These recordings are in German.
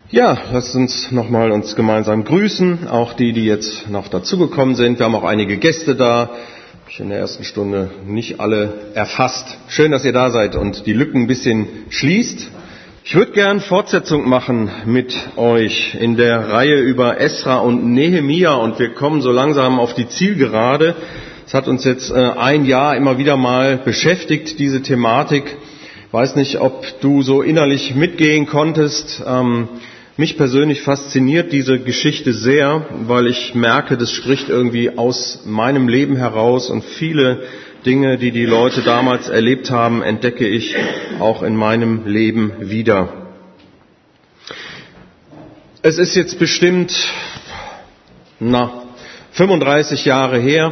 Ja, lasst uns nochmal uns gemeinsam grüßen, auch die jetzt noch dazugekommen sind. Wir haben auch einige Gäste da. Habe ich in der ersten Stunde nicht alle erfasst. Schön, dass ihr da seid und die Lücken ein bisschen schließt. Ich würde gern Fortsetzung machen mit euch in der Reihe über Esra und Nehemia und wir kommen so langsam auf die Zielgerade. Es hat uns jetzt ein Jahr immer wieder mal beschäftigt, diese Thematik. Ich weiß nicht, ob du so innerlich mitgehen konntest. Mich persönlich fasziniert diese Geschichte sehr, weil ich merke, das spricht irgendwie aus meinem Leben heraus und viele Dinge, die die Leute damals erlebt haben, entdecke ich auch in meinem Leben wieder. Es ist jetzt bestimmt 35 Jahre her.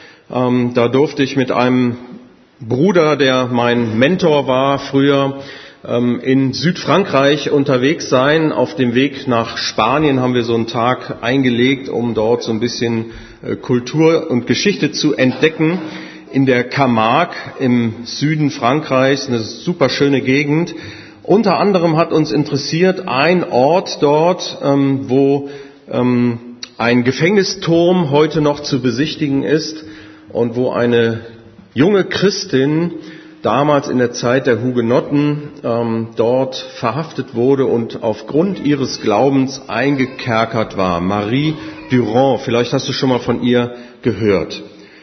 Da durfte ich mit einem Bruder, der mein Mentor war früher, in Südfrankreich unterwegs sein. Auf dem Weg nach Spanien haben wir so einen Tag eingelegt, um dort so ein bisschen Kultur und Geschichte zu entdecken. In der Camargue im Süden Frankreichs, eine super schöne Gegend. Unter anderem hat uns interessiert ein Ort dort, wo ein Gefängnisturm heute noch zu besichtigen ist und wo eine junge Christin damals in der Zeit der Hugenotten dort verhaftet wurde und aufgrund ihres Glaubens eingekerkert war. Marie Durand, vielleicht hast du schon mal von ihr gehört.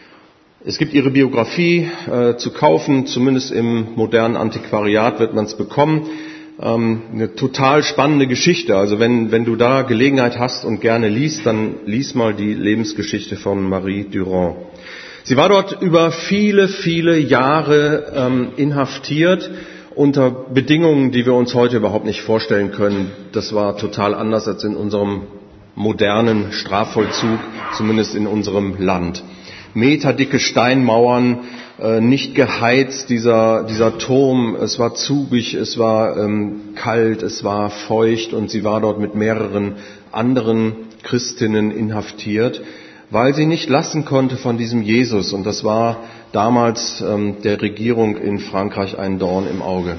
Es gibt ihre Biografie zu kaufen, zumindest im modernen Antiquariat wird man es bekommen. Eine total spannende Geschichte. Also wenn du da Gelegenheit hast und gerne liest, dann lies mal die Lebensgeschichte von Marie Durand. Sie war dort über viele, viele Jahre inhaftiert unter Bedingungen, die wir uns heute überhaupt nicht vorstellen können. Das war total anders als in unserem modernen Strafvollzug, zumindest in unserem Land. Meterdicke Steinmauern, nicht geheizt, dieser Turm, es war zugig, es war kalt, es war feucht und sie war dort mit mehreren anderen Christinnen inhaftiert, weil sie nicht lassen konnte von diesem Jesus. Und das war damals der Regierung in Frankreich ein Dorn im Auge.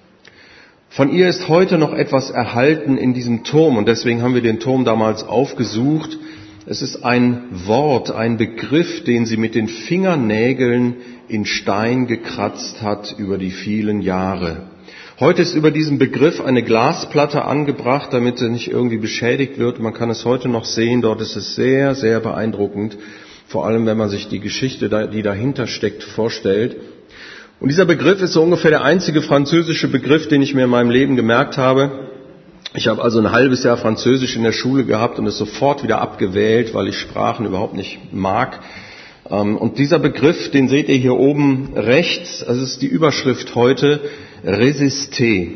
Von ihr ist heute noch etwas erhalten in diesem Turm und deswegen haben wir den Turm damals aufgesucht. Es ist ein Wort, ein Begriff, den sie mit den Fingernägeln in Stein gekratzt hat über die vielen Jahre. Heute ist über diesen Begriff eine Glasplatte angebracht, damit er nicht irgendwie beschädigt wird. Man kann es heute noch sehen, dort ist es sehr, sehr beeindruckend. Vor allem, wenn man sich die Geschichte, die dahinter steckt, vorstellt. Und dieser Begriff ist so ungefähr der einzige französische Begriff, den ich mir in meinem Leben gemerkt habe. Ich habe also ein halbes Jahr Französisch in der Schule gehabt und es sofort wieder abgewählt, weil ich Sprachen überhaupt nicht mag. Und dieser Begriff, den seht ihr hier oben rechts, das ist die Überschrift heute, Résister,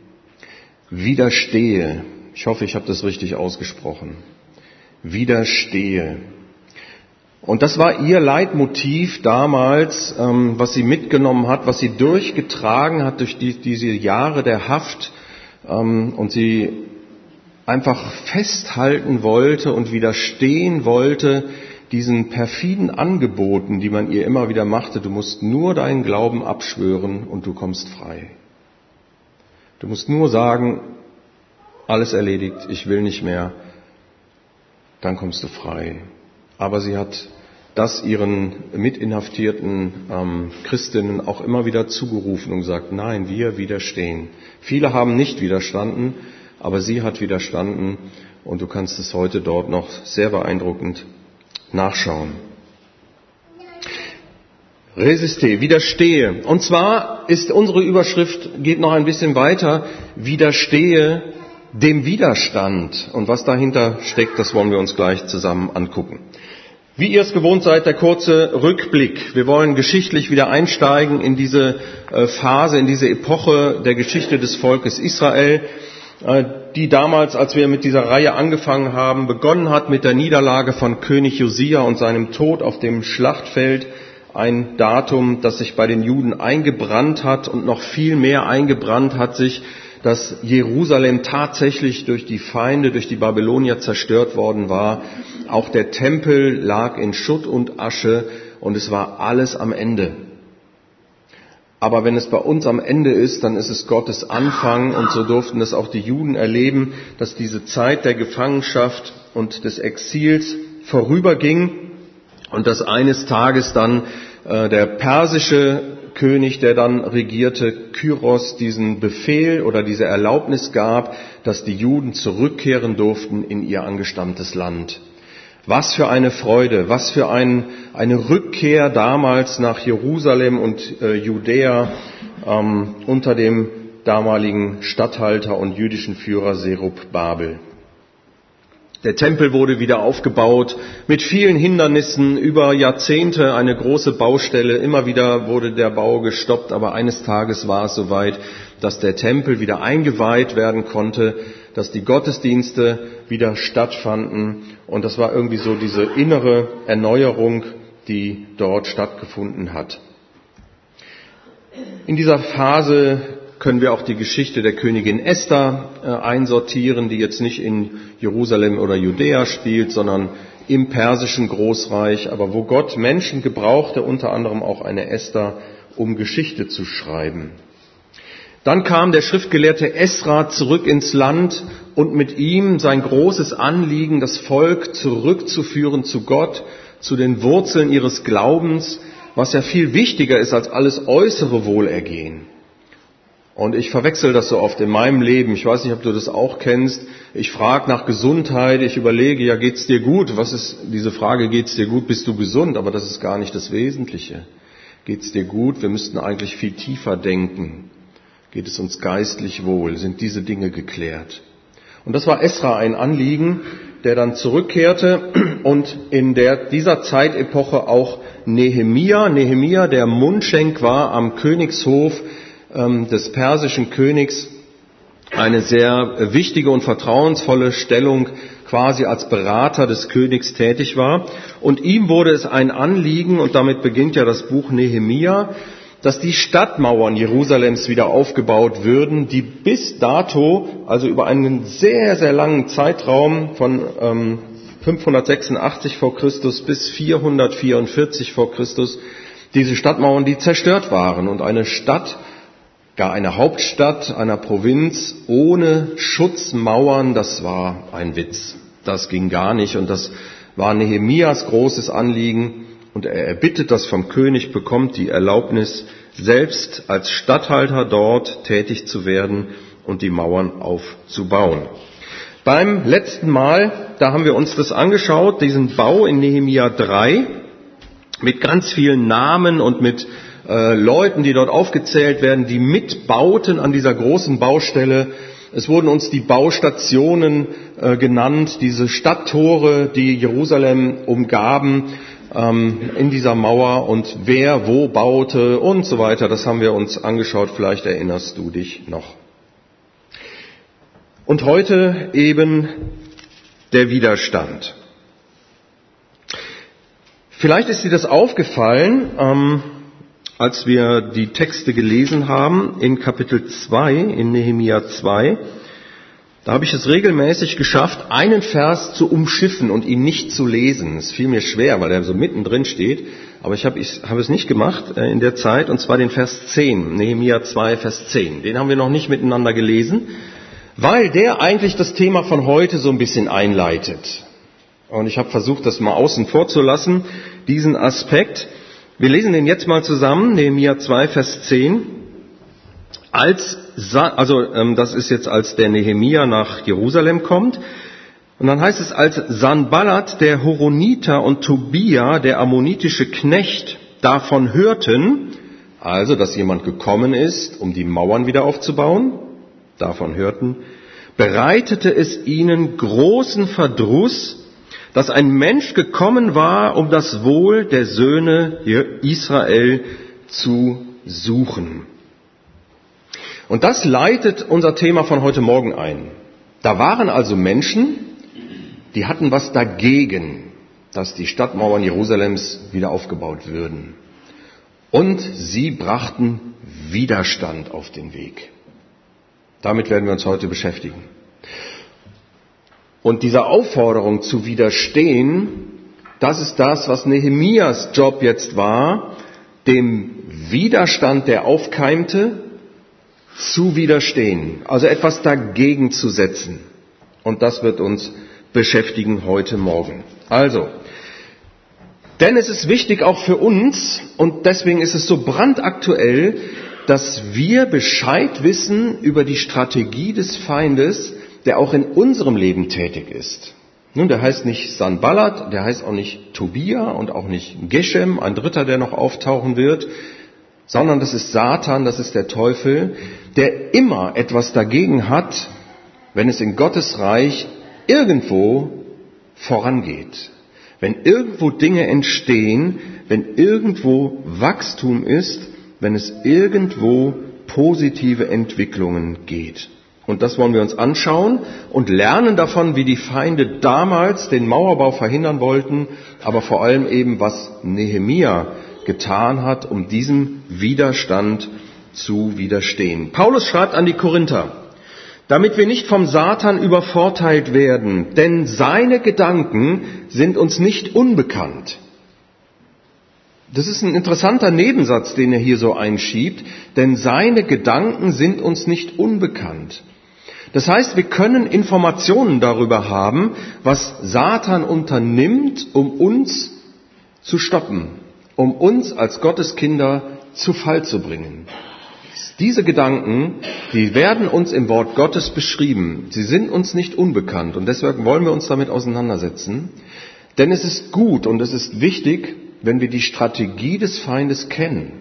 widerstehe. Ich hoffe, ich habe das richtig ausgesprochen. Widerstehe. Und das war ihr Leitmotiv damals, was sie mitgenommen hat, was sie durchgetragen hat durch diese Jahre der Haft und sie einfach festhalten wollte und widerstehen wollte diesen perfiden Angeboten, die man ihr immer wieder machte. Du musst nur deinen Glauben abschwören und du kommst frei. Du musst nur sagen, alles erledigt, ich will nicht mehr, dann kommst du frei. Aber sie hat das ihren mitinhaftierten Christinnen auch immer wieder zugerufen und gesagt, nein, wir widerstehen. Viele haben nicht widerstanden, aber sie hat widerstanden und du kannst es heute dort noch sehr beeindruckend nachschauen. Resiste, widerstehe. Und zwar ist unsere Überschrift, geht noch ein bisschen weiter, widerstehe dem Widerstand. Und was dahinter steckt, das wollen wir uns gleich zusammen angucken. Wie ihr es gewohnt seid, der kurze Rückblick. Wir wollen geschichtlich wieder einsteigen in diese Phase, in diese Epoche der Geschichte des Volkes Israel, die damals, als wir mit dieser Reihe angefangen haben, begonnen hat mit der Niederlage von König Josia und seinem Tod auf dem Schlachtfeld. Ein Datum, das sich bei den Juden eingebrannt hat und noch viel mehr eingebrannt hat sich, dass Jerusalem tatsächlich durch die Feinde, durch die Babylonier zerstört worden war. Auch der Tempel lag in Schutt und Asche und es war alles am Ende. Aber wenn es bei uns am Ende ist, dann ist es Gottes Anfang. Und so durften es auch die Juden erleben, dass diese Zeit der Gefangenschaft und des Exils vorüberging und dass eines Tages dann der persische König, der dann regierte, Kyros, diesen Befehl oder diese Erlaubnis gab, dass die Juden zurückkehren durften in ihr angestammtes Land. Was für eine Freude, was für eine Rückkehr damals nach Jerusalem und Judäa unter dem damaligen Statthalter und jüdischen Führer Zerubabel. Der Tempel wurde wieder aufgebaut, mit vielen Hindernissen, über Jahrzehnte eine große Baustelle. Immer wieder wurde der Bau gestoppt, aber eines Tages war es soweit, dass der Tempel wieder eingeweiht werden konnte, dass die Gottesdienste wieder stattfanden. Und das war irgendwie so diese innere Erneuerung, die dort stattgefunden hat. In dieser Phase können wir auch die Geschichte der Königin Esther einsortieren, die jetzt nicht in Jerusalem oder Judäa spielt, sondern im persischen Großreich, aber wo Gott Menschen gebrauchte, unter anderem auch eine Esther, um Geschichte zu schreiben. Dann kam der Schriftgelehrte Esra zurück ins Land und mit ihm sein großes Anliegen, das Volk zurückzuführen zu Gott, zu den Wurzeln ihres Glaubens, was ja viel wichtiger ist als alles äußere Wohlergehen. Und ich verwechsel das so oft in meinem Leben. Ich weiß nicht, ob du das auch kennst. Ich frage nach Gesundheit. Ich überlege, ja, geht's dir gut? Was ist diese Frage, geht's dir gut? Bist du gesund? Aber das ist gar nicht das Wesentliche. Geht's dir gut? Wir müssten eigentlich viel tiefer denken. Geht es uns geistlich wohl? Sind diese Dinge geklärt? Und das war Esra ein Anliegen, der dann zurückkehrte und in dieser Zeitepoche auch Nehemia, der Mundschenk war am Königshof des persischen Königs, eine sehr wichtige und vertrauensvolle Stellung, quasi als Berater des Königs tätig war. Und ihm wurde es ein Anliegen, und damit beginnt ja das Buch Nehemia, dass die Stadtmauern Jerusalems wieder aufgebaut würden, die bis dato, also über einen sehr, sehr langen Zeitraum von 586 vor Christus bis 444 vor Christus, diese Stadtmauern, die zerstört waren. Und eine Stadt, gar eine Hauptstadt einer Provinz ohne Schutzmauern, das war ein Witz. Das ging gar nicht und das war Nehemias großes Anliegen. Und er erbittet das vom König, bekommt die Erlaubnis, selbst als Statthalter dort tätig zu werden und die Mauern aufzubauen. Beim letzten Mal, da haben wir uns das angeschaut, diesen Bau in Nehemia 3, mit ganz vielen Namen und mit Leuten, die dort aufgezählt werden, die mitbauten an dieser großen Baustelle. Es wurden uns die Baustationen genannt, diese Stadttore, die Jerusalem umgaben in dieser Mauer und wer wo baute und so weiter. Das haben wir uns angeschaut, vielleicht erinnerst du dich noch. Und heute eben der Widerstand. Vielleicht ist dir das aufgefallen, als wir die Texte gelesen haben in Kapitel 2, in Nehemia 2, da habe ich es regelmäßig geschafft, einen Vers zu umschiffen und ihn nicht zu lesen. Es fiel mir schwer, weil er so mittendrin steht, aber ich habe es nicht gemacht in der Zeit, und zwar den Vers 10, Nehemia 2, Vers 10. Den haben wir noch nicht miteinander gelesen, weil der eigentlich das Thema von heute so ein bisschen einleitet. Und ich habe versucht, das mal außen vor zu lassen, diesen Aspekt. Wir lesen den jetzt mal zusammen, Nehemia 2, Vers 10. Das ist jetzt, als der Nehemia nach Jerusalem kommt. Und dann heißt es, als Sanballat, der Horoniter, und Tobia, der ammonitische Knecht, davon hörten, also dass jemand gekommen ist, um die Mauern wieder aufzubauen, davon hörten, bereitete es ihnen großen Verdruss, dass ein Mensch gekommen war, um das Wohl der Söhne Israel zu suchen. Und das leitet unser Thema von heute Morgen ein. Da waren also Menschen, die hatten was dagegen, dass die Stadtmauern Jerusalems wieder aufgebaut würden. Und sie brachten Widerstand auf den Weg. Damit werden wir uns heute beschäftigen. Und dieser Aufforderung zu widerstehen, das ist das, was Nehemias Job jetzt war, dem Widerstand, der aufkeimte, zu widerstehen. Also etwas dagegen zu setzen. Und das wird uns beschäftigen heute Morgen. Also, denn es ist wichtig auch für uns, und deswegen ist es so brandaktuell, dass wir Bescheid wissen über die Strategie des Feindes, der auch in unserem Leben tätig ist. Nun, der heißt nicht Sanballat, der heißt auch nicht Tobia und auch nicht Geshem, ein dritter, der noch auftauchen wird, sondern das ist Satan, das ist der Teufel, der immer etwas dagegen hat, wenn es in Gottes Reich irgendwo vorangeht. Wenn irgendwo Dinge entstehen, wenn irgendwo Wachstum ist, wenn es irgendwo positive Entwicklungen geht. Und das wollen wir uns anschauen und lernen davon, wie die Feinde damals den Mauerbau verhindern wollten, aber vor allem eben, was Nehemia getan hat, um diesem Widerstand zu widerstehen. Paulus schreibt an die Korinther: Damit wir nicht vom Satan übervorteilt werden, denn seine Gedanken sind uns nicht unbekannt. Das ist ein interessanter Nebensatz, den er hier so einschiebt, denn seine Gedanken sind uns nicht unbekannt. Das heißt, wir können Informationen darüber haben, was Satan unternimmt, um uns zu stoppen, um uns als Gotteskinder zu Fall zu bringen. Diese Gedanken, die werden uns im Wort Gottes beschrieben. Sie sind uns nicht unbekannt und deswegen wollen wir uns damit auseinandersetzen. Denn es ist gut und es ist wichtig, wenn wir die Strategie des Feindes kennen.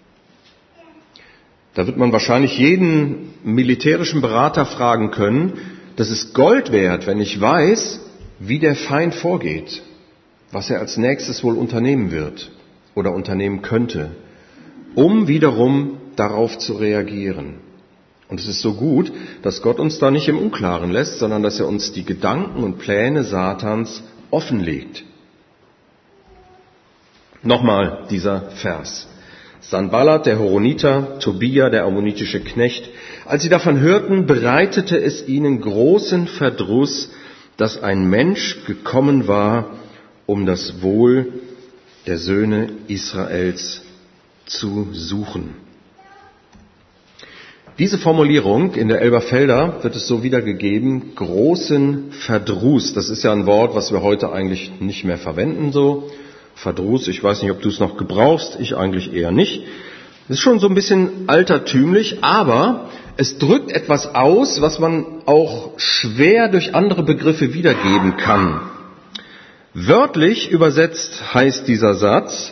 Da wird man wahrscheinlich jeden militärischen Berater fragen können, das ist Gold wert, wenn ich weiß, wie der Feind vorgeht, was er als nächstes wohl unternehmen wird oder unternehmen könnte, um wiederum darauf zu reagieren. Und es ist so gut, dass Gott uns da nicht im Unklaren lässt, sondern dass er uns die Gedanken und Pläne Satans offenlegt. Nochmal dieser Vers. Sanballat, der Horoniter, Tobia, der ammonitische Knecht. Als sie davon hörten, bereitete es ihnen großen Verdruss, dass ein Mensch gekommen war, um das Wohl der Söhne Israels zu suchen. Diese Formulierung in der Elberfelder wird es so wiedergegeben, großen Verdruss. Das ist ja ein Wort, was wir heute eigentlich nicht mehr verwenden so. Verdruss, ich weiß nicht, ob du es noch gebrauchst, ich eigentlich eher nicht. Das ist schon so ein bisschen altertümlich, aber es drückt etwas aus, was man auch schwer durch andere Begriffe wiedergeben kann. Wörtlich übersetzt heißt dieser Satz: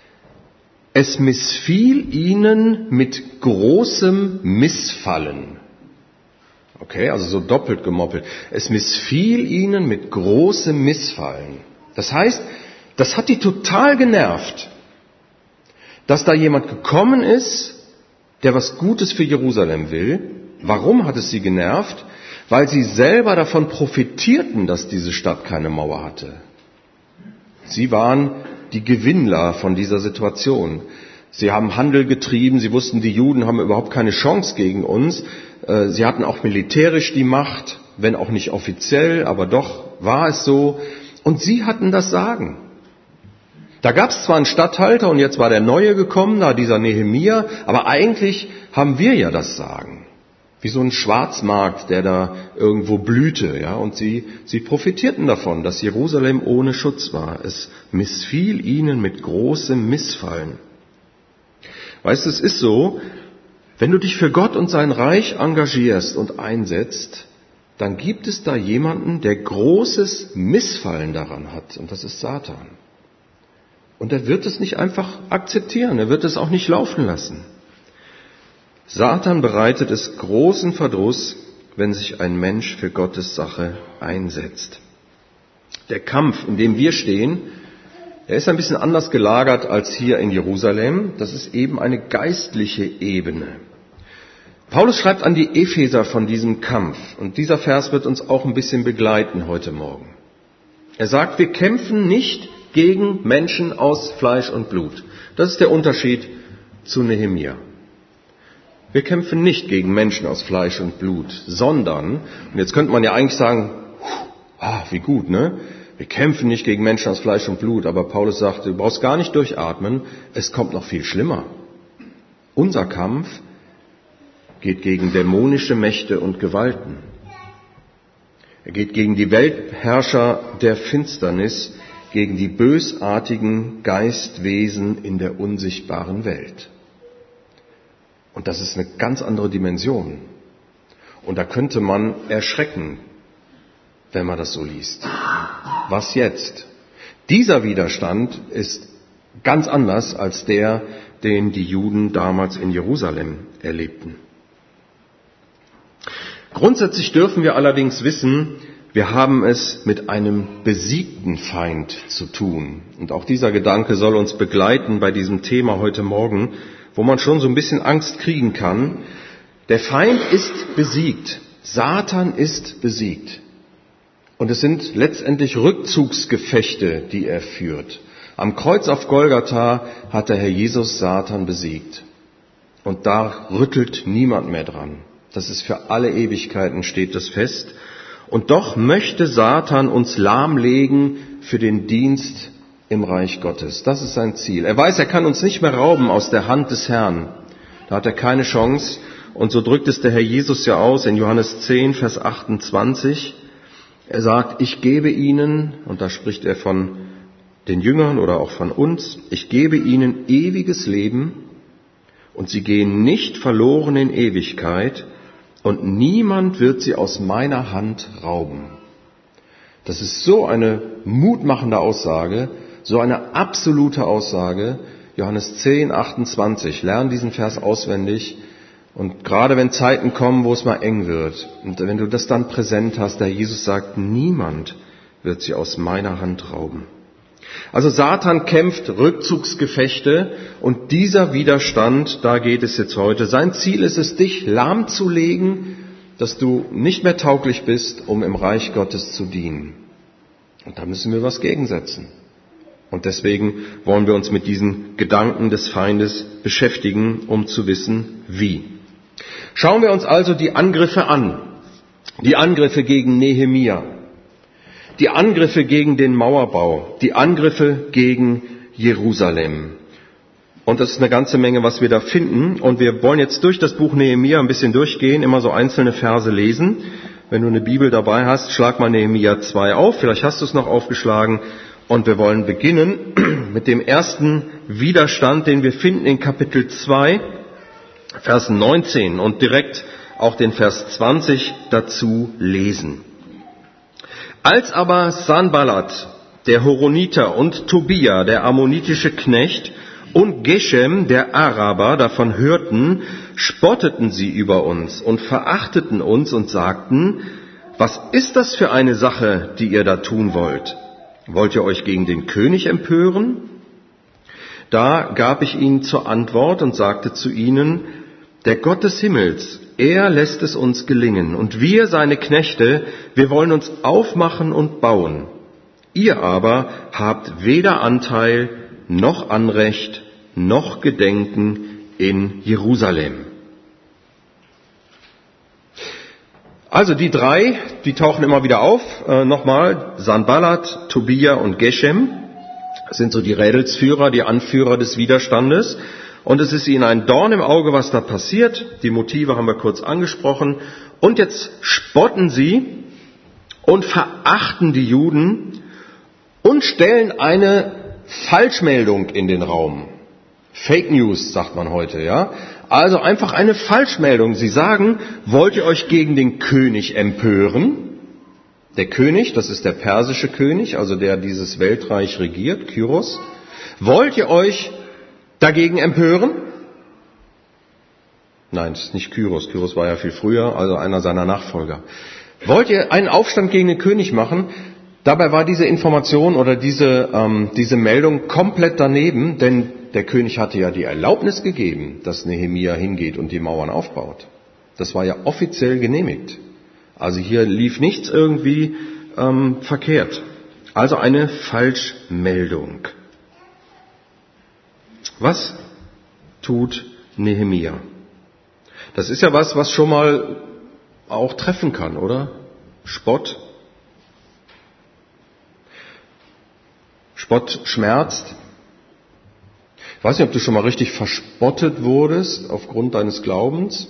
Es missfiel ihnen mit großem Missfallen. Okay, also so doppelt gemoppelt. Es missfiel ihnen mit großem Missfallen. Das heißt, das hat die total genervt, dass da jemand gekommen ist, der was Gutes für Jerusalem will. Warum hat es sie genervt? Weil sie selber davon profitierten, dass diese Stadt keine Mauer hatte. Sie waren die Gewinnler von dieser Situation. Sie haben Handel getrieben, sie wussten, die Juden haben überhaupt keine Chance gegen uns. Sie hatten auch militärisch die Macht, wenn auch nicht offiziell, aber doch war es so. Und sie hatten das Sagen. Da gab es zwar einen Statthalter und jetzt war der Neue gekommen, da dieser Nehemia, aber eigentlich haben wir ja das Sagen. Wie so ein Schwarzmarkt, der da irgendwo blühte, ja, und sie profitierten davon, dass Jerusalem ohne Schutz war. Es missfiel ihnen mit großem Missfallen. Weißt du, es ist so, wenn du dich für Gott und sein Reich engagierst und einsetzt, dann gibt es da jemanden, der großes Missfallen daran hat, und das ist Satan. Und er wird es nicht einfach akzeptieren, er wird es auch nicht laufen lassen. Satan bereitet es großen Verdruss, wenn sich ein Mensch für Gottes Sache einsetzt. Der Kampf, in dem wir stehen, der ist ein bisschen anders gelagert als hier in Jerusalem. Das ist eben eine geistliche Ebene. Paulus schreibt an die Epheser von diesem Kampf. Und dieser Vers wird uns auch ein bisschen begleiten heute Morgen. Er sagt, wir kämpfen nicht gegen Menschen aus Fleisch und Blut. Das ist der Unterschied zu Nehemia. Wir kämpfen nicht gegen Menschen aus Fleisch und Blut, sondern, und jetzt könnte man ja eigentlich sagen, wie gut, ne? Wir kämpfen nicht gegen Menschen aus Fleisch und Blut, aber Paulus sagt, du brauchst gar nicht durchatmen, es kommt noch viel schlimmer. Unser Kampf geht gegen dämonische Mächte und Gewalten. Er geht gegen die Weltherrscher der Finsternis, gegen die bösartigen Geistwesen in der unsichtbaren Welt. Und das ist eine ganz andere Dimension. Und da könnte man erschrecken, wenn man das so liest. Was jetzt? Dieser Widerstand ist ganz anders als der, den die Juden damals in Jerusalem erlebten. Grundsätzlich dürfen wir allerdings wissen, wir haben es mit einem besiegten Feind zu tun. Und auch dieser Gedanke soll uns begleiten bei diesem Thema heute Morgen, wo man schon so ein bisschen Angst kriegen kann. Der Feind ist besiegt. Satan ist besiegt. Und es sind letztendlich Rückzugsgefechte, die er führt. Am Kreuz auf Golgatha hat der Herr Jesus Satan besiegt. Und da rüttelt niemand mehr dran. Das ist für alle Ewigkeiten, steht das fest. Und doch möchte Satan uns lahmlegen für den Dienst im Reich Gottes. Das ist sein Ziel. Er weiß, er kann uns nicht mehr rauben aus der Hand des Herrn. Da hat er keine Chance. Und so drückt es der Herr Jesus ja aus in Johannes 10, Vers 28. Er sagt, ich gebe ihnen, und da spricht er von den Jüngern oder auch von uns, ich gebe ihnen ewiges Leben und sie gehen nicht verloren in Ewigkeit, und niemand wird sie aus meiner Hand rauben. Das ist so eine mutmachende Aussage, so eine absolute Aussage. Johannes 10, 28. Lern diesen Vers auswendig. Und gerade wenn Zeiten kommen, wo es mal eng wird, und wenn du das dann präsent hast, der Jesus sagt, niemand wird sie aus meiner Hand rauben. Also Satan kämpft Rückzugsgefechte und dieser Widerstand, da geht es jetzt heute. Sein Ziel ist es, dich lahmzulegen, dass du nicht mehr tauglich bist, um im Reich Gottes zu dienen. Und da müssen wir was gegensetzen. Und deswegen wollen wir uns mit diesen Gedanken des Feindes beschäftigen, um zu wissen, wie. Schauen wir uns also die Angriffe an. Die Angriffe gegen Nehemia. Die Angriffe gegen den Mauerbau, die Angriffe gegen Jerusalem. Und das ist eine ganze Menge, was wir da finden. Und wir wollen jetzt durch das Buch Nehemia ein bisschen durchgehen, immer so einzelne Verse lesen. Wenn du eine Bibel dabei hast, schlag mal Nehemia 2 auf. Vielleicht hast du es noch aufgeschlagen. Und wir wollen beginnen mit dem ersten Widerstand, den wir finden in Kapitel 2, Vers 19 und direkt auch den Vers 20 dazu lesen. Als aber Sanballat, der Horoniter, und Tobia, der ammonitische Knecht, und Geshem, der Araber, davon hörten, spotteten sie über uns und verachteten uns und sagten, was ist das für eine Sache, die ihr da tun wollt? Wollt ihr euch gegen den König empören? Da gab ich ihnen zur Antwort und sagte zu ihnen, der Gott des Himmels, er lässt es uns gelingen, und wir, seine Knechte, wir wollen uns aufmachen und bauen. Ihr aber habt weder Anteil noch Anrecht noch Gedenken in Jerusalem. Also die drei, die tauchen immer wieder auf. Nochmal, Sanballat, Tobia und Geshem sind so die Rädelsführer, die Anführer des Widerstandes. Und es ist ihnen ein Dorn im Auge, was da passiert. Die Motive haben wir kurz angesprochen. Und jetzt spotten sie und verachten die Juden und stellen eine Falschmeldung in den Raum. Fake News, sagt man heute, ja. Also einfach eine Falschmeldung. Sie sagen, wollt ihr euch gegen den König empören? Der König, das ist der persische König, also der dieses Weltreich regiert, Kyros. Wollt ihr euch dagegen empören? Nein, es ist nicht Kyros. Kyros war ja viel früher, also einer seiner Nachfolger. Wollt ihr einen Aufstand gegen den König machen? Dabei war diese Information oder diese Meldung komplett daneben, denn der König hatte ja die Erlaubnis gegeben, dass Nehemia hingeht und die Mauern aufbaut. Das war ja offiziell genehmigt. Also hier lief nichts irgendwie verkehrt. Also eine Falschmeldung. Was tut Nehemia? Das ist ja was schon mal auch treffen kann, oder? Spott. Spott schmerzt. Ich weiß nicht, ob du schon mal richtig verspottet wurdest aufgrund deines Glaubens.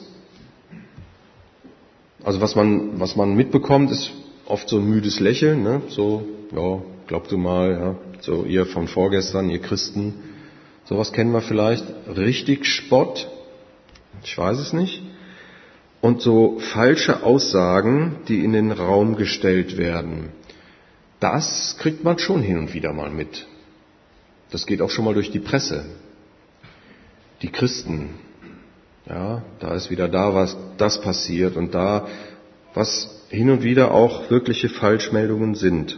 Also was man mitbekommt, ist oft so ein müdes Lächeln, ne? So, ja, glaub du mal, ja. So ihr von vorgestern, ihr Christen. Sowas kennen wir vielleicht. Richtig Spott. Ich weiß es nicht. Und so falsche Aussagen, die in den Raum gestellt werden. Das kriegt man schon hin und wieder mal mit. Das geht auch schon mal durch die Presse. Die Christen, ja, da ist wieder da, was das passiert und da, was hin und wieder auch wirkliche Falschmeldungen sind.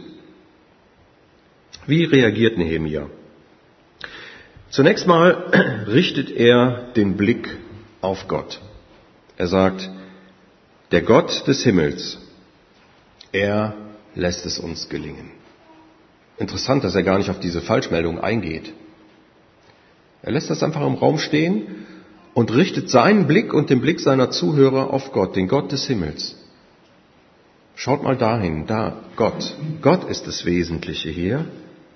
Wie reagiert Nehemia? Zunächst mal richtet er den Blick auf Gott. Er sagt, der Gott des Himmels, er lässt es uns gelingen. Interessant, dass er gar nicht auf diese Falschmeldung eingeht. Er lässt das einfach im Raum stehen und richtet seinen Blick und den Blick seiner Zuhörer auf Gott, den Gott des Himmels. Schaut mal dahin, da, Gott. Gott ist das Wesentliche hier.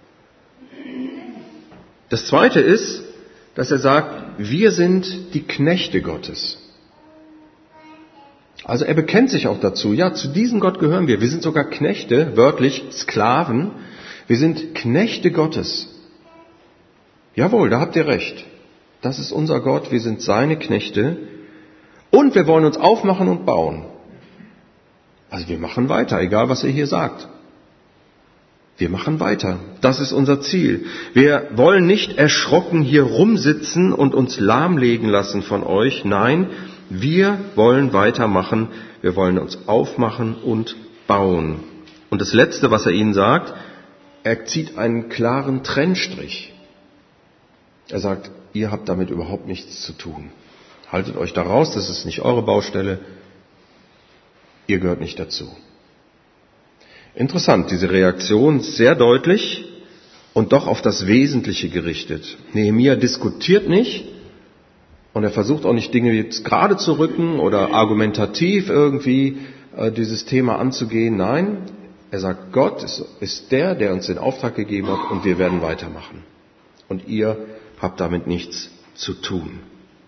Das Zweite ist, dass er sagt, wir sind die Knechte Gottes. Also er bekennt sich auch dazu, ja, zu diesem Gott gehören wir. Wir sind sogar Knechte, wörtlich Sklaven. Wir sind Knechte Gottes. Jawohl, da habt ihr recht. Das ist unser Gott, wir sind seine Knechte. Und wir wollen uns aufmachen und bauen. Also wir machen weiter, egal was er hier sagt. Wir machen weiter. Das ist unser Ziel. Wir wollen nicht erschrocken hier rumsitzen und uns lahmlegen lassen von euch. Nein, wir wollen weitermachen. Wir wollen uns aufmachen und bauen. Und das Letzte, was er ihnen sagt, er zieht einen klaren Trennstrich. Er sagt, ihr habt damit überhaupt nichts zu tun. Haltet euch da raus, das ist nicht eure Baustelle. Ihr gehört nicht dazu. Interessant, diese Reaktion ist sehr deutlich und doch auf das Wesentliche gerichtet. Nehemia diskutiert nicht und er versucht auch nicht Dinge jetzt gerade zu rücken oder argumentativ irgendwie dieses Thema anzugehen. Nein, er sagt, Gott ist der uns den Auftrag gegeben hat und wir werden weitermachen. Und ihr habt damit nichts zu tun.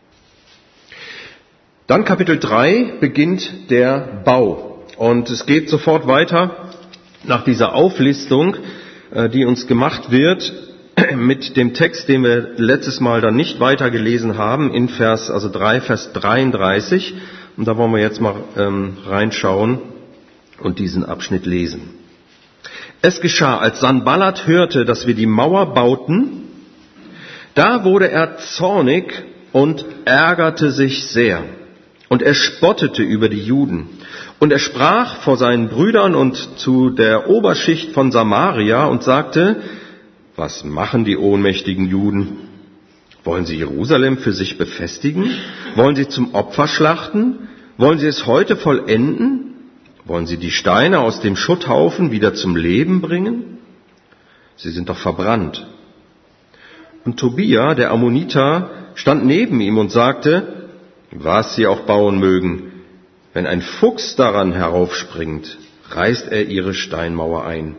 Dann Kapitel 3 beginnt der Bau. Und es geht sofort weiter nach dieser Auflistung, die uns gemacht wird, mit dem Text, den wir letztes Mal dann nicht weitergelesen haben, in 3, Vers 33. Und da wollen wir jetzt mal reinschauen und diesen Abschnitt lesen. Es geschah, als Sanballat hörte, dass wir die Mauer bauten, da wurde er zornig und ärgerte sich sehr. Und er spottete über die Juden. Und er sprach vor seinen Brüdern und zu der Oberschicht von Samaria und sagte, was machen die ohnmächtigen Juden? Wollen sie Jerusalem für sich befestigen? Wollen sie zum Opfer schlachten? Wollen sie es heute vollenden? Wollen sie die Steine aus dem Schutthaufen wieder zum Leben bringen? Sie sind doch verbrannt. Und Tobia, der Ammoniter, stand neben ihm und sagte, was sie auch bauen mögen, wenn ein Fuchs daran heraufspringt, reißt er ihre Steinmauer ein.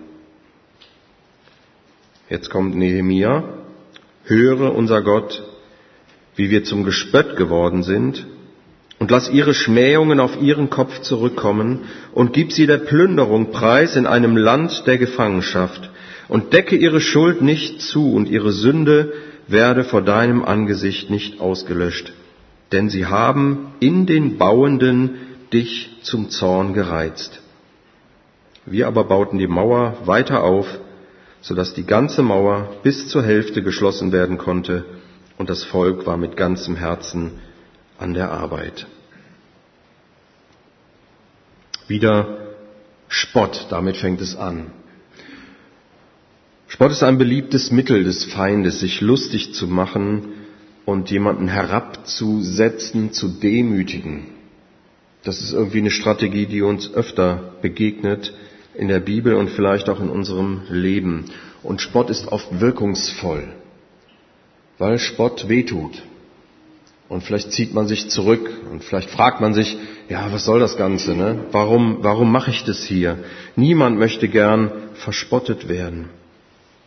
Jetzt kommt Nehemia, höre unser Gott, wie wir zum Gespött geworden sind, und lass ihre Schmähungen auf ihren Kopf zurückkommen und gib sie der Plünderung preis in einem Land der Gefangenschaft und decke ihre Schuld nicht zu und ihre Sünde werde vor deinem Angesicht nicht ausgelöscht. Denn sie haben in den Bauenden dich zum Zorn gereizt. Wir aber bauten die Mauer weiter auf, sodass die ganze Mauer bis zur Hälfte geschlossen werden konnte und das Volk war mit ganzem Herzen an der Arbeit. Wieder Spott, damit fängt es an. Spott ist ein beliebtes Mittel des Feindes, sich lustig zu machen und jemanden herabzusetzen, zu demütigen. Das ist irgendwie eine Strategie, die uns öfter begegnet in der Bibel und vielleicht auch in unserem Leben. Und Spott ist oft wirkungsvoll, weil Spott wehtut. Und vielleicht zieht man sich zurück und vielleicht fragt man sich, ja, was soll das Ganze, ne? Warum mache ich das hier? Niemand möchte gern verspottet werden.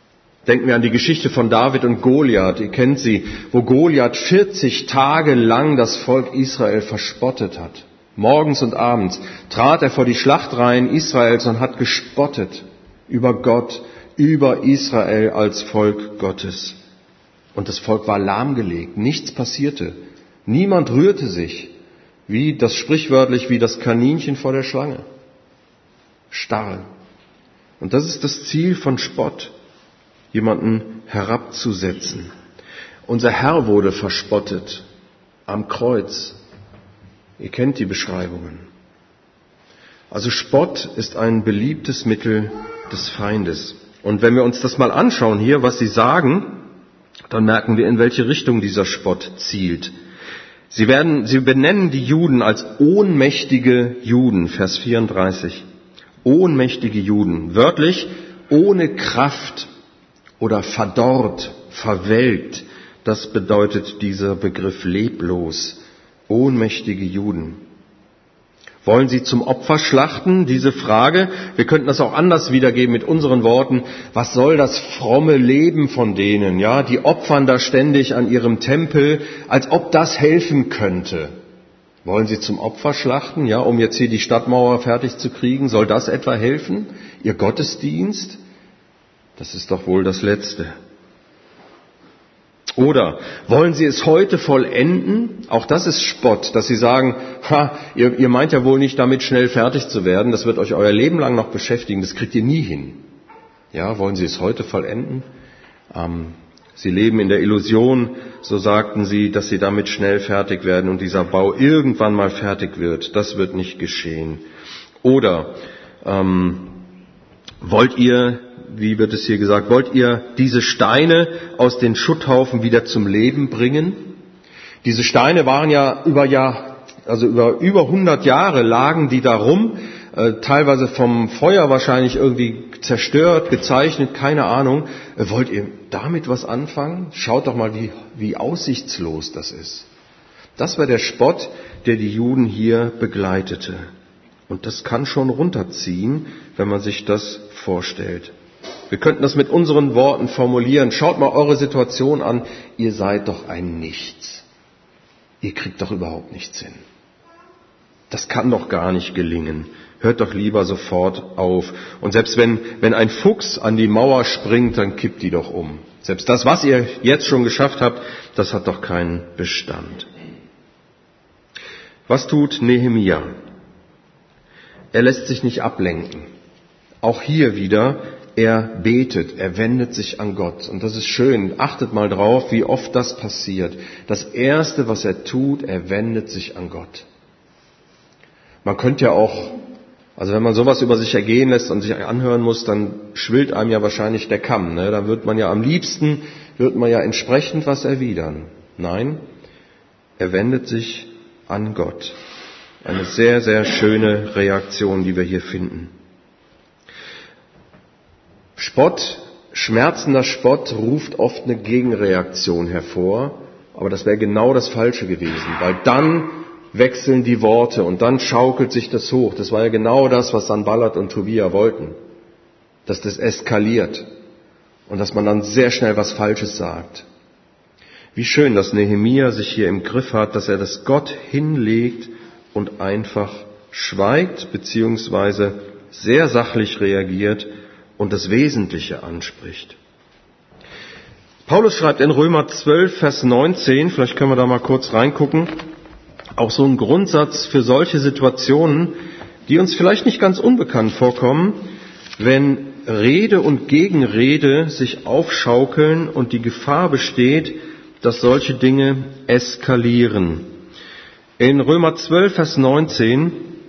Denken wir an die Geschichte von David und Goliath, ihr kennt sie, wo Goliath 40 Tage lang das Volk Israel verspottet hat. Morgens und abends trat er vor die Schlachtreihen Israels und hat gespottet über Gott, über Israel als Volk Gottes. Und das Volk war lahmgelegt, nichts passierte, niemand rührte sich, wie das Kaninchen vor der Schlange. Starr. Und das ist das Ziel von Spott, jemanden herabzusetzen. Unser Herr wurde verspottet am Kreuz. Ihr kennt die Beschreibungen. Also Spott ist ein beliebtes Mittel des Feindes. Und wenn wir uns das mal anschauen hier, was sie sagen, dann merken wir, in welche Richtung dieser Spott zielt. Sie benennen die Juden als ohnmächtige Juden, Vers 34. Ohnmächtige Juden, wörtlich ohne Kraft oder verdorrt, verwelkt. Das bedeutet dieser Begriff leblos. Ohnmächtige Juden. Wollen sie zum Opfer schlachten? Diese Frage, wir könnten das auch anders wiedergeben mit unseren Worten. Was soll das fromme Leben von denen? Ja, die opfern da ständig an ihrem Tempel, als ob das helfen könnte. Wollen sie zum Opfer schlachten? Ja, um jetzt hier die Stadtmauer fertig zu kriegen? Soll das etwa helfen? Ihr Gottesdienst? Das ist doch wohl das Letzte. Oder wollen sie es heute vollenden? Auch das ist Spott, dass sie sagen, ihr meint ja wohl nicht damit schnell fertig zu werden, das wird euch euer Leben lang noch beschäftigen, das kriegt ihr nie hin. Ja, wollen sie es heute vollenden? Sie leben in der Illusion, so sagten sie, dass sie damit schnell fertig werden und dieser Bau irgendwann mal fertig wird. Das wird nicht geschehen. Oder wollt ihr, wie wird es hier gesagt, wollt ihr diese Steine aus den Schutthaufen wieder zum Leben bringen? Diese Steine waren ja über über 100 Jahre lagen die da rum, teilweise vom Feuer wahrscheinlich irgendwie zerstört, gezeichnet, keine Ahnung. Wollt ihr damit was anfangen? Schaut doch mal, wie aussichtslos das ist. Das war der Spott, der die Juden hier begleitete. Und das kann schon runterziehen, wenn man sich das vorstellt. Wir könnten das mit unseren Worten formulieren. Schaut mal eure Situation an. Ihr seid doch ein Nichts. Ihr kriegt doch überhaupt nichts hin. Das kann doch gar nicht gelingen. Hört doch lieber sofort auf. Und selbst wenn ein Fuchs an die Mauer springt, dann kippt die doch um. Selbst das, was ihr jetzt schon geschafft habt, das hat doch keinen Bestand. Was tut Nehemia? Er lässt sich nicht ablenken. Auch hier wieder, er betet, er wendet sich an Gott. Und das ist schön. Achtet mal drauf, wie oft das passiert. Das Erste, was er tut, er wendet sich an Gott. Man könnte ja auch, also wenn man sowas über sich ergehen lässt und sich anhören muss, dann schwillt einem ja wahrscheinlich der Kamm. Ne? Dann wird man ja entsprechend was erwidern. Nein, er wendet sich an Gott. Eine sehr, sehr schöne Reaktion, die wir hier finden. Spott, schmerzender Spott ruft oft eine Gegenreaktion hervor, aber das wäre genau das Falsche gewesen, weil dann wechseln die Worte und dann schaukelt sich das hoch. Das war ja genau das, was Sanballat und Tobia wollten, dass das eskaliert und dass man dann sehr schnell was Falsches sagt. Wie schön, dass Nehemia sich hier im Griff hat, dass er das Gott hinlegt und einfach schweigt, beziehungsweise sehr sachlich reagiert und das Wesentliche anspricht. Paulus schreibt in Römer 12, Vers 19, vielleicht können wir da mal kurz reingucken, auch so ein Grundsatz für solche Situationen, die uns vielleicht nicht ganz unbekannt vorkommen, wenn Rede und Gegenrede sich aufschaukeln und die Gefahr besteht, dass solche Dinge eskalieren. In Römer 12, Vers 19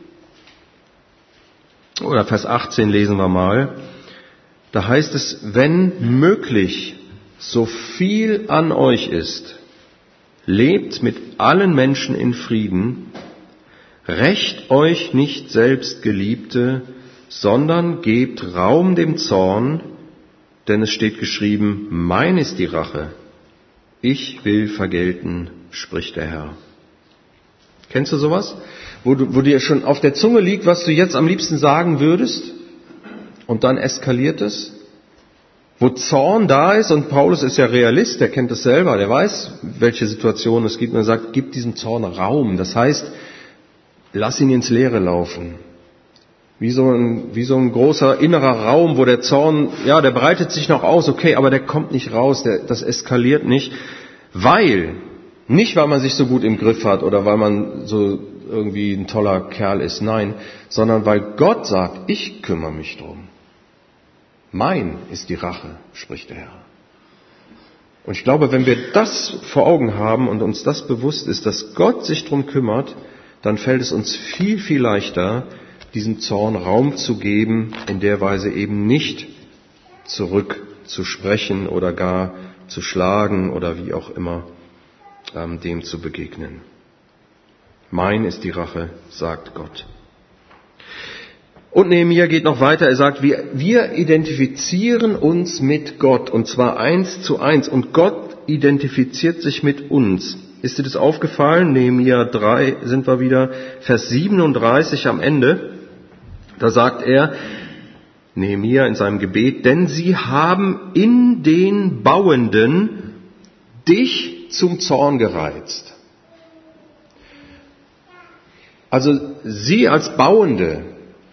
oder Vers 18 lesen wir mal. Da heißt es, wenn möglich, so viel an euch ist, lebt mit allen Menschen in Frieden, rächt euch nicht selbst, Geliebte, sondern gebt Raum dem Zorn, denn es steht geschrieben, mein ist die Rache, ich will vergelten, spricht der Herr. Kennst du sowas? Wo dir schon auf der Zunge liegt, was du jetzt am liebsten sagen würdest und dann eskaliert es? wo Zorn da ist, und Paulus ist ja Realist, der kennt es selber, der weiß, welche Situation es gibt, und er sagt, gib diesem Zorn Raum. Das heißt, lass ihn ins Leere laufen. Wie so ein großer innerer Raum, wo der Zorn, ja, der breitet sich noch aus, okay, aber der kommt nicht raus, das eskaliert nicht, nicht weil man sich so gut im Griff hat oder weil man so irgendwie ein toller Kerl ist, nein, sondern weil Gott sagt, ich kümmere mich drum. Mein ist die Rache, spricht der Herr. Und ich glaube, wenn wir das vor Augen haben und uns das bewusst ist, dass Gott sich drum kümmert, dann fällt es uns viel, viel leichter, diesem Zorn Raum zu geben, in der Weise eben nicht zurückzusprechen oder gar zu schlagen oder wie auch immer dem zu begegnen. Mein ist die Rache, sagt Gott. Und Nehemia geht noch weiter, er sagt, wir identifizieren uns mit Gott, und zwar 1:1, und Gott identifiziert sich mit uns. Ist dir das aufgefallen? Nehemia 3 sind wir wieder, Vers 37 am Ende. Da sagt er, Nehemia in seinem Gebet, denn sie haben in den Bauenden dich zum Zorn gereizt. Also sie als Bauende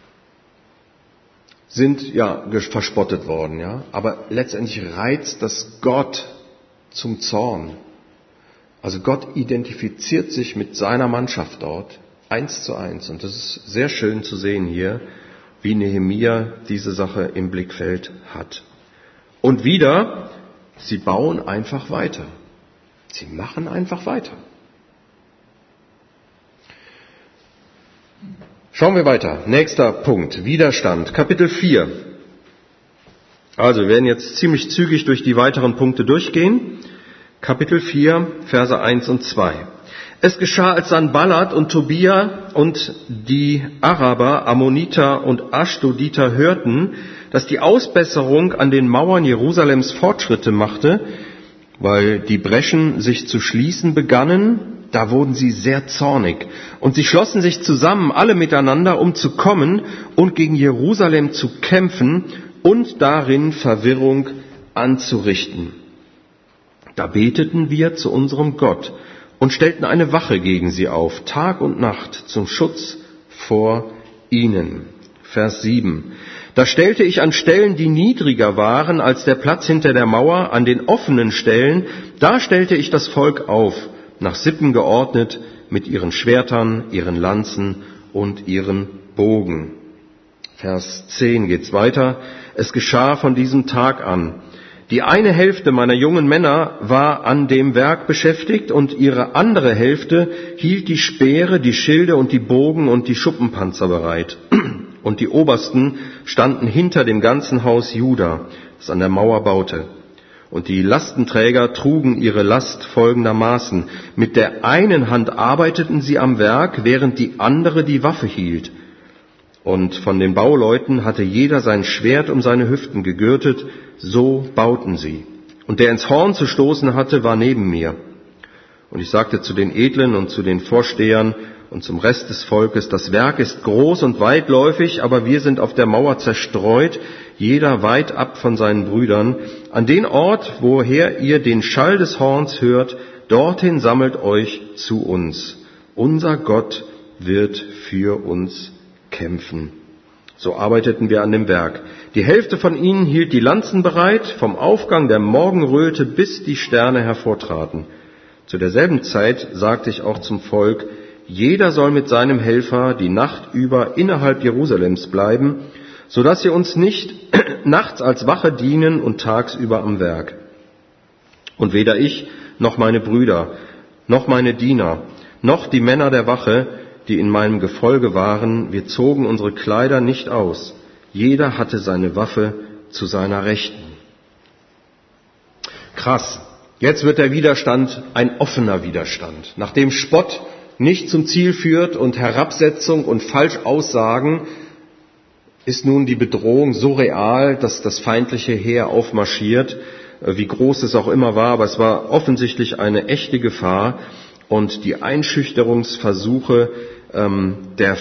sind ja verspottet worden, ja, aber letztendlich reizt das Gott zum Zorn. Also Gott identifiziert sich mit seiner Mannschaft dort 1:1, und das ist sehr schön zu sehen hier, wie Nehemia diese Sache im Blickfeld hat. Und wieder, sie bauen einfach weiter. Sie machen einfach weiter. Schauen wir weiter. Nächster Punkt. Widerstand. Kapitel 4. Also, wir werden jetzt ziemlich zügig durch die weiteren Punkte durchgehen. Kapitel 4, Verse 1 und 2. Es geschah, als Sanballat und Tobia und die Araber, Ammoniter und Aschdoditer hörten, dass die Ausbesserung an den Mauern Jerusalems Fortschritte machte, weil die Breschen sich zu schließen begannen, da wurden sie sehr zornig. Und sie schlossen sich zusammen, alle miteinander, um zu kommen und gegen Jerusalem zu kämpfen und darin Verwirrung anzurichten. Da beteten wir zu unserem Gott und stellten eine Wache gegen sie auf, Tag und Nacht, zum Schutz vor ihnen. Vers 7. Da stellte ich an Stellen, die niedriger waren als der Platz hinter der Mauer, an den offenen Stellen, da stellte ich das Volk auf, nach Sippen geordnet, mit ihren Schwertern, ihren Lanzen und ihren Bogen. Vers 10 geht's weiter. Es geschah von diesem Tag an. Die eine Hälfte meiner jungen Männer war an dem Werk beschäftigt und ihre andere Hälfte hielt die Speere, die Schilde und die Bogen und die Schuppenpanzer bereit. Und die Obersten standen hinter dem ganzen Haus Juda, das an der Mauer baute. Und die Lastenträger trugen ihre Last folgendermaßen. Mit der einen Hand arbeiteten sie am Werk, während die andere die Waffe hielt. Und von den Bauleuten hatte jeder sein Schwert um seine Hüften gegürtet, so bauten sie. Und der ins Horn zu stoßen hatte, war neben mir. Und ich sagte zu den Edlen und zu den Vorstehern und zum Rest des Volkes, das Werk ist groß und weitläufig, aber wir sind auf der Mauer zerstreut, jeder weit ab von seinen Brüdern. An den Ort, woher ihr den Schall des Horns hört, dorthin sammelt euch zu uns. Unser Gott wird für uns kämpfen. So arbeiteten wir an dem Werk. Die Hälfte von ihnen hielt die Lanzen bereit, vom Aufgang der Morgenröte bis die Sterne hervortraten. Zu derselben Zeit sagte ich auch zum Volk, jeder soll mit seinem Helfer die Nacht über innerhalb Jerusalems bleiben, so dass ihr uns nicht nachts als Wache dienen und tagsüber am Werk. Und weder ich, noch meine Brüder, noch meine Diener, noch die Männer der Wache, die in meinem Gefolge waren, wir zogen unsere Kleider nicht aus. Jeder hatte seine Waffe zu seiner Rechten. Krass. Jetzt wird der Widerstand ein offener Widerstand. Nachdem Spott nicht zum Ziel führt und Herabsetzung und Falschaussagen, ist nun die Bedrohung so real, dass das feindliche Heer aufmarschiert, wie groß es auch immer war, aber es war offensichtlich eine echte Gefahr und die Einschüchterungsversuche der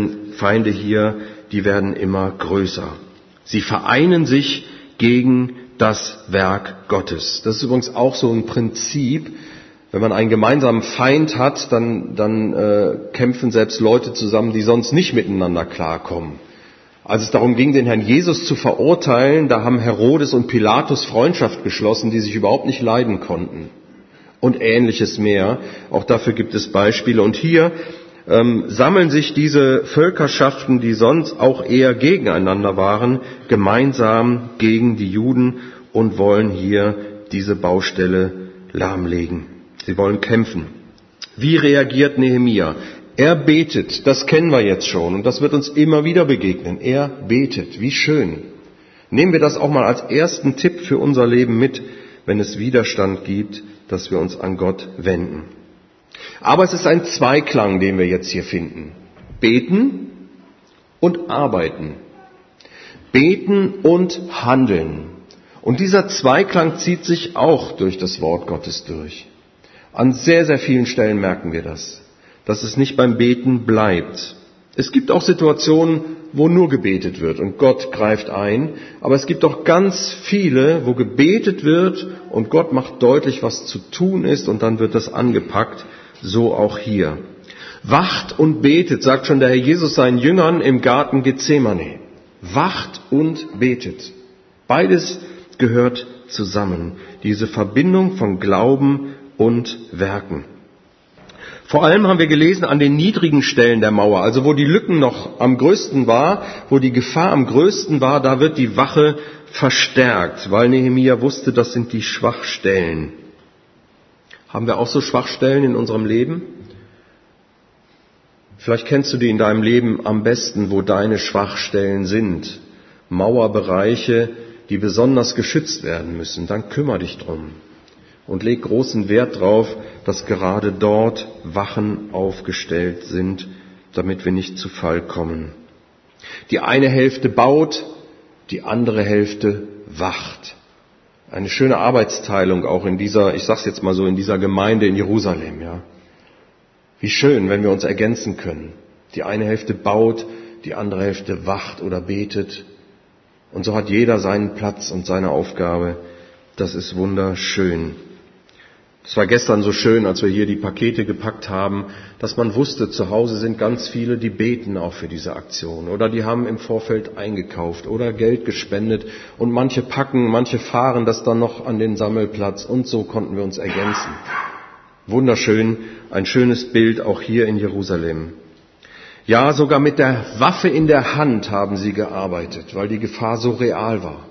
Feinde hier, die werden immer größer. Sie vereinen sich gegen das Werk Gottes. Das ist übrigens auch so ein Prinzip. Wenn man einen gemeinsamen Feind hat, dann kämpfen selbst Leute zusammen, die sonst nicht miteinander klarkommen. Als es darum ging, den Herrn Jesus zu verurteilen, da haben Herodes und Pilatus Freundschaft geschlossen, die sich überhaupt nicht leiden konnten. Und Ähnliches mehr. Auch dafür gibt es Beispiele. Und hier sammeln sich diese Völkerschaften, die sonst auch eher gegeneinander waren, gemeinsam gegen die Juden und wollen hier diese Baustelle lahmlegen. Sie wollen kämpfen. Wie reagiert Nehemia? Er betet, das kennen wir jetzt schon und das wird uns immer wieder begegnen. Er betet, wie schön. Nehmen wir das auch mal als ersten Tipp für unser Leben mit, wenn es Widerstand gibt, dass wir uns an Gott wenden. Aber es ist ein Zweiklang, den wir jetzt hier finden. Beten und arbeiten. Beten und handeln. Und dieser Zweiklang zieht sich auch durch das Wort Gottes durch. An sehr, sehr vielen Stellen merken wir das, dass es nicht beim Beten bleibt. Es gibt auch Situationen, wo nur gebetet wird und Gott greift ein. Aber es gibt auch ganz viele, wo gebetet wird und Gott macht deutlich, was zu tun ist und dann wird das angepackt. So auch hier. Wacht und betet, sagt schon der Herr Jesus seinen Jüngern im Garten Gethsemane. Wacht und betet. Beides gehört zusammen. Diese Verbindung von Glauben und Werken. Vor allem haben wir gelesen an den niedrigen Stellen der Mauer, also wo die Lücken noch am größten war, wo die Gefahr am größten war, da wird die Wache verstärkt, weil Nehemia wusste, das sind die Schwachstellen. Haben wir auch so Schwachstellen in unserem Leben? Vielleicht kennst du die in deinem Leben am besten, wo deine Schwachstellen sind. Mauerbereiche, die besonders geschützt werden müssen. Dann kümmere dich drum. Und leg großen Wert darauf, dass gerade dort Wachen aufgestellt sind, damit wir nicht zu Fall kommen. Die eine Hälfte baut, die andere Hälfte wacht. Eine schöne Arbeitsteilung auch in dieser, ich sag's jetzt mal so, in dieser Gemeinde in Jerusalem, ja. Wie schön, wenn wir uns ergänzen können. Die eine Hälfte baut, die andere Hälfte wacht oder betet. Und so hat jeder seinen Platz und seine Aufgabe. Das ist wunderschön. Es war gestern so schön, als wir hier die Pakete gepackt haben, dass man wusste, zu Hause sind ganz viele, die beten auch für diese Aktion. Oder die haben im Vorfeld eingekauft oder Geld gespendet. Und manche packen, manche fahren das dann noch an den Sammelplatz. Und so konnten wir uns ergänzen. Wunderschön, ein schönes Bild auch hier in Jerusalem. Ja, sogar mit der Waffe in der Hand haben sie gearbeitet, weil die Gefahr so real war.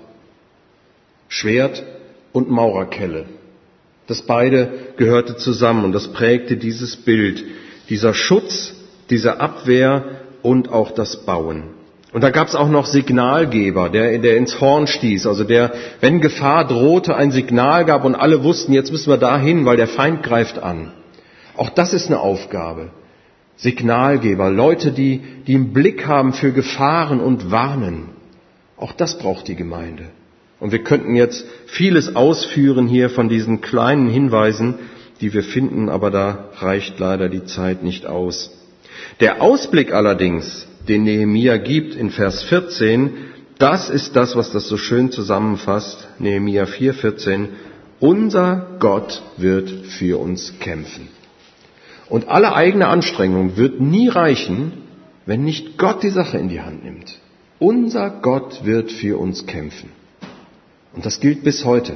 Schwert und Maurerkelle. Das beide gehörte zusammen und das prägte dieses Bild, dieser Schutz, diese Abwehr und auch das Bauen. Und da gab es auch noch Signalgeber, der ins Horn stieß, also der, wenn Gefahr drohte, ein Signal gab und alle wussten, jetzt müssen wir dahin, weil der Feind greift an. Auch das ist eine Aufgabe. Signalgeber, Leute, die einen Blick haben für Gefahren und warnen. Auch das braucht die Gemeinde. Und wir könnten jetzt vieles ausführen hier von diesen kleinen Hinweisen, die wir finden, aber da reicht leider die Zeit nicht aus. Der Ausblick allerdings, den Nehemia gibt in Vers 14, das ist das, was das so schön zusammenfasst. Nehemia 4,14. Unser Gott wird für uns kämpfen. Und alle eigene Anstrengung wird nie reichen, wenn nicht Gott die Sache in die Hand nimmt. Unser Gott wird für uns kämpfen. Und das gilt bis heute.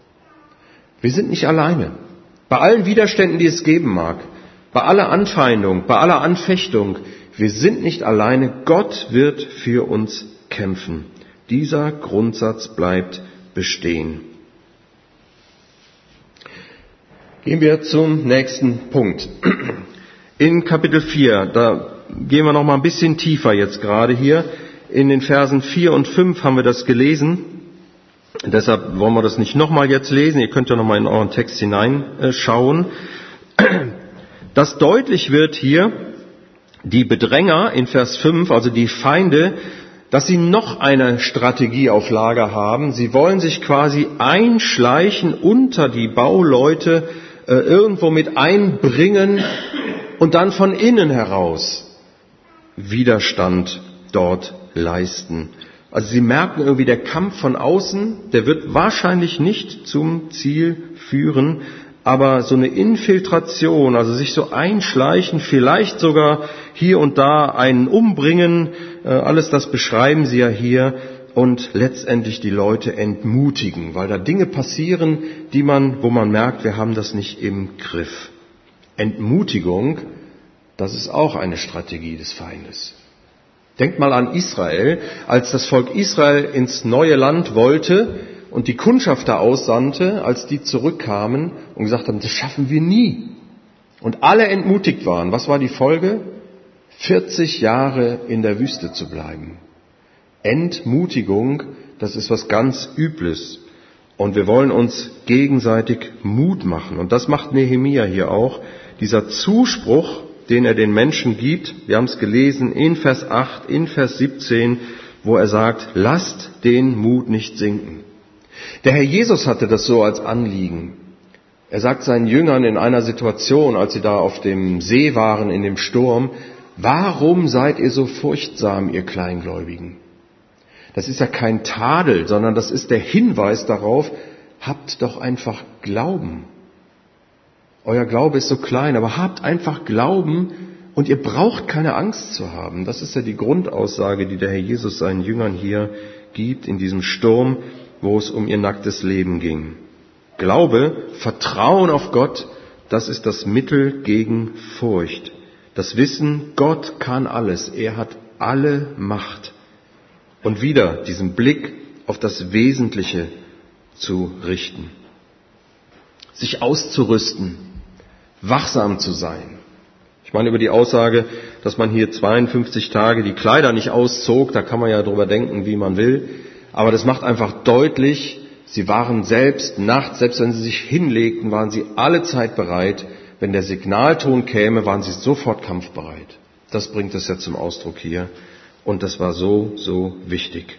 Wir sind nicht alleine. Bei allen Widerständen, die es geben mag, bei aller Anfeindung, bei aller Anfechtung, wir sind nicht alleine. Gott wird für uns kämpfen. Dieser Grundsatz bleibt bestehen. Gehen wir zum nächsten Punkt. In Kapitel 4, da gehen wir noch mal ein bisschen tiefer jetzt gerade hier. In den Versen 4 und 5 haben wir das gelesen. Deshalb wollen wir das nicht nochmal jetzt lesen. Ihr könnt ja nochmal in euren Text hineinschauen. Dass deutlich wird hier, die Bedränger in Vers 5, also die Feinde, dass sie noch eine Strategie auf Lager haben. Sie wollen sich quasi einschleichen unter die Bauleute, irgendwo mit einbringen und dann von innen heraus Widerstand dort leisten. Also sie merken irgendwie, der Kampf von außen, der wird wahrscheinlich nicht zum Ziel führen, aber so eine Infiltration, also sich so einschleichen, vielleicht sogar hier und da einen umbringen, alles das beschreiben sie ja hier, und letztendlich die Leute entmutigen, weil da Dinge passieren, wo man merkt, wir haben das nicht im Griff. Entmutigung, das ist auch eine Strategie des Feindes. Denkt mal an Israel, als das Volk Israel ins neue Land wollte und die Kundschafter aussandte, als die zurückkamen und gesagt haben, das schaffen wir nie. Und alle entmutigt waren. Was war die Folge? 40 Jahre in der Wüste zu bleiben. Entmutigung, das ist was ganz Übles. Und wir wollen uns gegenseitig Mut machen. Und das macht Nehemia hier auch. Dieser Zuspruch, den er den Menschen gibt, wir haben es gelesen in Vers 8, in Vers 17, wo er sagt, lasst den Mut nicht sinken. Der Herr Jesus hatte das so als Anliegen. Er sagt seinen Jüngern in einer Situation, als sie da auf dem See waren in dem Sturm, warum seid ihr so furchtsam, ihr Kleingläubigen? Das ist ja kein Tadel, sondern das ist der Hinweis darauf, habt doch einfach Glauben. Euer Glaube ist so klein, aber habt einfach Glauben und ihr braucht keine Angst zu haben. Das ist ja die Grundaussage, die der Herr Jesus seinen Jüngern hier gibt in diesem Sturm, wo es um ihr nacktes Leben ging. Glaube, Vertrauen auf Gott, das ist das Mittel gegen Furcht. Das Wissen, Gott kann alles, er hat alle Macht. Und wieder diesen Blick auf das Wesentliche zu richten. Sich auszurüsten, wachsam zu sein. Ich meine, über die Aussage, dass man hier 52 Tage die Kleider nicht auszog, da kann man ja drüber denken, wie man will. Aber das macht einfach deutlich, sie waren selbst nachts, selbst wenn sie sich hinlegten, waren sie alle Zeit bereit. Wenn der Signalton käme, waren sie sofort kampfbereit. Das bringt es ja zum Ausdruck hier. Und das war so, so wichtig.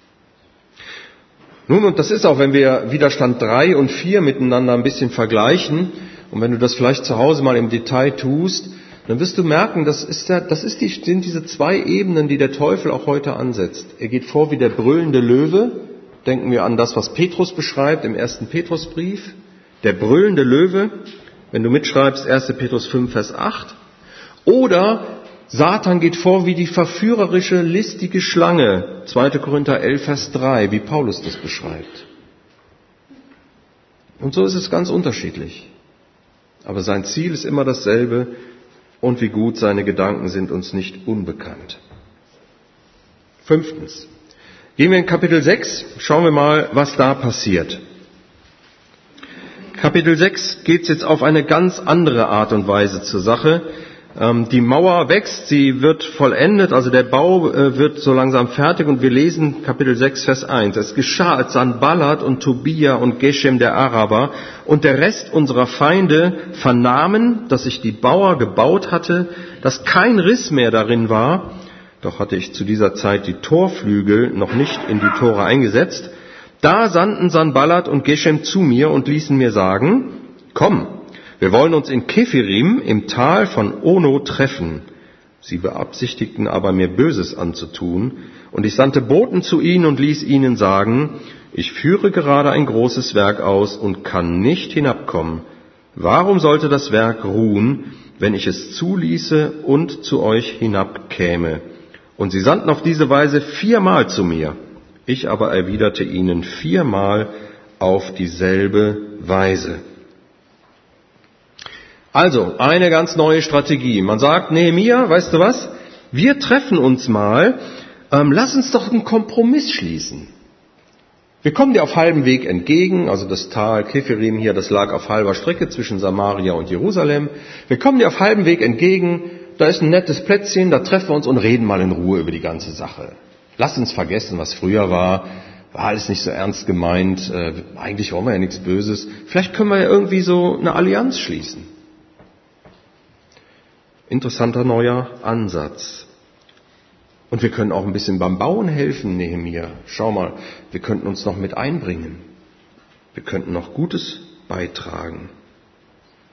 Nun, und das ist auch, wenn wir Widerstand 3 und 4 miteinander ein bisschen vergleichen, und wenn du das vielleicht zu Hause mal im Detail tust, dann wirst du merken, sind diese zwei Ebenen, die der Teufel auch heute ansetzt. Er geht vor wie der brüllende Löwe. Denken wir an das, was Petrus beschreibt im 1. Petrusbrief. Der brüllende Löwe, wenn du mitschreibst, 1. Petrus 5, Vers 8. Oder Satan geht vor wie die verführerische, listige Schlange, 2. Korinther 11, Vers 3, wie Paulus das beschreibt. Und so ist es ganz unterschiedlich. Aber sein Ziel ist immer dasselbe, und wie gut seine Gedanken sind uns nicht unbekannt. 5. Gehen wir in Kapitel 6, schauen wir mal, was da passiert. Kapitel 6 geht es jetzt auf eine ganz andere Art und Weise zur Sache. Die Mauer wächst, sie wird vollendet, also der Bau wird so langsam fertig, und wir lesen Kapitel 6, Vers 1. Es geschah, als Sanballat und Tobia und Geshem der Araber und der Rest unserer Feinde vernahmen, dass ich die Mauer gebaut hatte, dass kein Riss mehr darin war, doch hatte ich zu dieser Zeit die Torflügel noch nicht in die Tore eingesetzt. Da sandten Sanballat und Geshem zu mir und ließen mir sagen, komm, wir wollen uns in Kefirim im Tal von Ono treffen. Sie beabsichtigten aber, mir Böses anzutun. Und ich sandte Boten zu ihnen und ließ ihnen sagen, ich führe gerade ein großes Werk aus und kann nicht hinabkommen. Warum sollte das Werk ruhen, wenn ich es zuließe und zu euch hinabkäme? Und sie sandten auf diese Weise 4-mal zu mir. Ich aber erwiderte ihnen 4-mal auf dieselbe Weise. Also, eine ganz neue Strategie. Man sagt, Nehemia, weißt du was? Wir treffen uns mal, lass uns doch einen Kompromiss schließen. Wir kommen dir auf halbem Weg entgegen, also das Tal Kefirim hier, das lag auf halber Strecke zwischen Samaria und Jerusalem. Wir kommen dir auf halbem Weg entgegen, da ist ein nettes Plätzchen, da treffen wir uns und reden mal in Ruhe über die ganze Sache. Lass uns vergessen, was früher war alles nicht so ernst gemeint, eigentlich wollen wir ja nichts Böses. Vielleicht können wir ja irgendwie so eine Allianz schließen. Interessanter neuer Ansatz. Und wir können auch ein bisschen beim Bauen helfen, Nehemia. Schau mal, wir könnten uns noch mit einbringen. Wir könnten noch Gutes beitragen.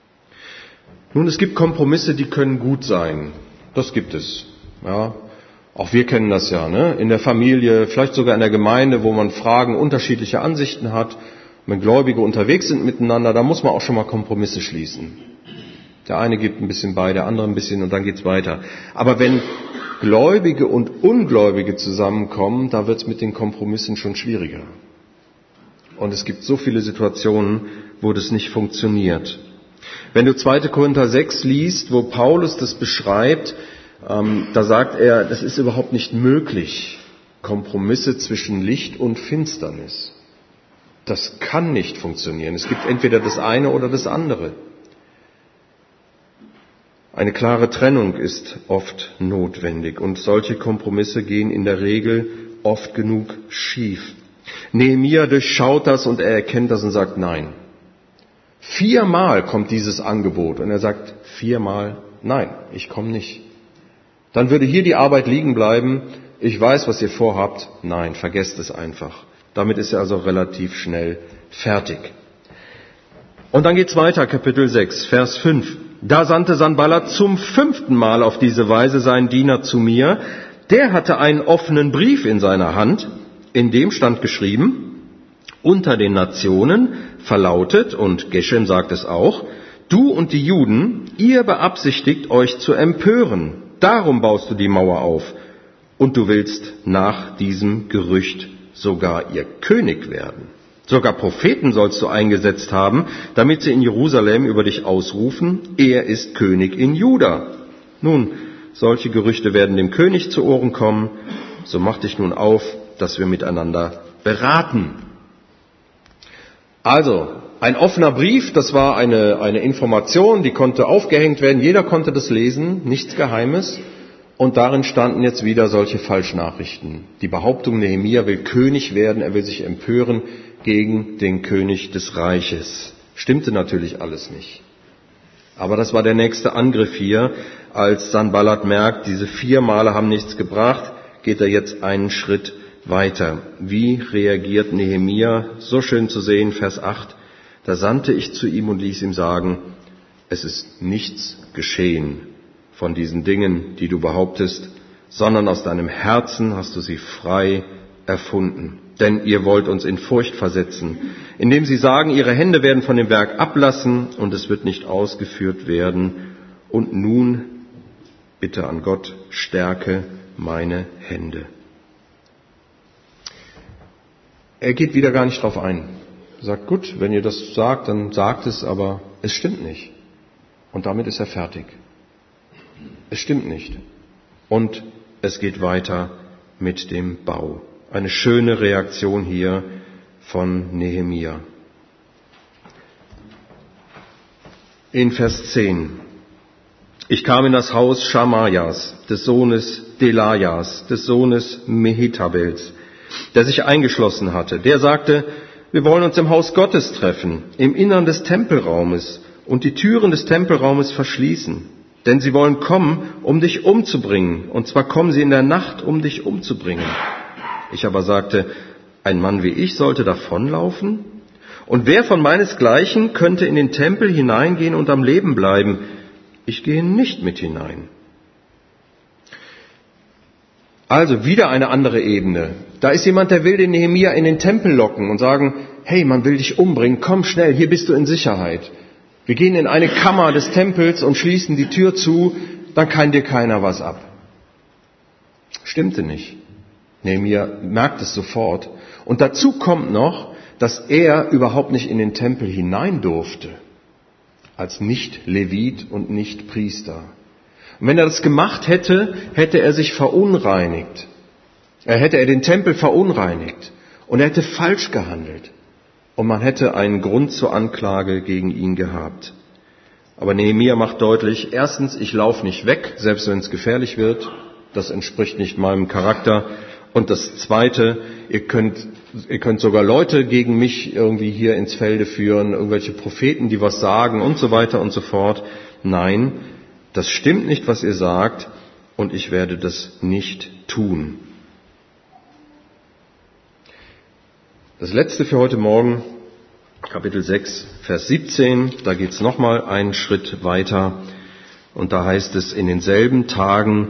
Nun, es gibt Kompromisse, die können gut sein. Das gibt es. Ja. Auch wir kennen das ja, ne? In der Familie, vielleicht sogar in der Gemeinde, wo man Fragen unterschiedliche Ansichten hat. Wenn Gläubige unterwegs sind miteinander, da muss man auch schon mal Kompromisse schließen. Der eine gibt ein bisschen bei, der andere ein bisschen und dann geht's weiter. Aber wenn Gläubige und Ungläubige zusammenkommen, da wird's mit den Kompromissen schon schwieriger. Und es gibt so viele Situationen, wo das nicht funktioniert. Wenn du 2. Korinther 6 liest, wo Paulus das beschreibt, da sagt er, das ist überhaupt nicht möglich, Kompromisse zwischen Licht und Finsternis. Das kann nicht funktionieren. Es gibt entweder das eine oder das andere. Eine klare Trennung ist oft notwendig und solche Kompromisse gehen in der Regel oft genug schief. Nehemia durchschaut das und er erkennt das und sagt nein. 4-mal kommt dieses Angebot und er sagt 4-mal nein, ich komme nicht. Dann würde hier die Arbeit liegen bleiben. Ich weiß, was ihr vorhabt. Nein, vergesst es einfach. Damit ist er also relativ schnell fertig. Und dann geht's weiter, Kapitel 6, Vers 5. Da sandte Sanballat zum 5. Mal auf diese Weise seinen Diener zu mir. Der hatte einen offenen Brief in seiner Hand, in dem stand geschrieben, unter den Nationen verlautet, und Geshem sagt es auch, du und die Juden, ihr beabsichtigt euch zu empören. Darum baust du die Mauer auf. Und du willst nach diesem Gerücht sogar ihr König werden. Sogar Propheten sollst du eingesetzt haben, damit sie in Jerusalem über dich ausrufen, er ist König in Juda. Nun, solche Gerüchte werden dem König zu Ohren kommen, so mach dich nun auf, dass wir miteinander beraten. Also, ein offener Brief, das war eine Information, die konnte aufgehängt werden, jeder konnte das lesen, nichts Geheimes. Und darin standen jetzt wieder solche Falschnachrichten. Die Behauptung, Nehemia will König werden, er will sich empören gegen den König des Reiches. Stimmte natürlich alles nicht. Aber das war der nächste Angriff hier. Als Sanballat merkt, diese 4 Male haben nichts gebracht, geht er jetzt einen Schritt weiter. Wie reagiert Nehemia? So schön zu sehen, Vers 8. Da sandte ich zu ihm und ließ ihm sagen, es ist nichts geschehen von diesen Dingen, die du behauptest, sondern aus deinem Herzen hast du sie frei erfunden. Denn ihr wollt uns in Furcht versetzen, indem sie sagen, ihre Hände werden von dem Werk ablassen und es wird nicht ausgeführt werden. Und nun, bitte an Gott, stärke meine Hände. Er geht wieder gar nicht drauf ein. Er sagt, gut, wenn ihr das sagt, dann sagt es, aber es stimmt nicht. Und damit ist er fertig. Es stimmt nicht. Und es geht weiter mit dem Bau. Eine schöne Reaktion hier von Nehemia. In Vers 10. Ich kam in das Haus Schamajas, des Sohnes Delajas, des Sohnes Mehetabels, der sich eingeschlossen hatte. Der sagte, wir wollen uns im Haus Gottes treffen, im Innern des Tempelraumes und die Türen des Tempelraumes verschließen. Denn sie wollen kommen, um dich umzubringen. Und zwar kommen sie in der Nacht, um dich umzubringen. Ich aber sagte, ein Mann wie ich sollte davonlaufen? Und wer von meinesgleichen könnte in den Tempel hineingehen und am Leben bleiben? Ich gehe nicht mit hinein. Also wieder eine andere Ebene. Da ist jemand, der will den Nehemia in den Tempel locken und sagen, hey, man will dich umbringen, komm schnell, hier bist du in Sicherheit. Wir gehen in eine Kammer des Tempels und schließen die Tür zu, dann kann dir keiner was ab. Stimmte nicht. Nehemia merkt es sofort. Und dazu kommt noch, dass er überhaupt nicht in den Tempel hinein durfte, als Nicht-Levit und Nicht-Priester. Und wenn er das gemacht hätte, hätte er sich verunreinigt. Hätte er den Tempel verunreinigt und er hätte falsch gehandelt. Und man hätte einen Grund zur Anklage gegen ihn gehabt. Aber Nehemia macht deutlich, erstens, ich laufe nicht weg, selbst wenn es gefährlich wird. Das entspricht nicht meinem Charakter. Und das Zweite, ihr könnt sogar Leute gegen mich irgendwie hier ins Felde führen, irgendwelche Propheten, die was sagen und so weiter und so fort. Nein, das stimmt nicht, was ihr sagt, und ich werde das nicht tun. Das letzte für heute Morgen, Kapitel 6, Vers 17, da geht es nochmal einen Schritt weiter und da heißt es, in denselben Tagen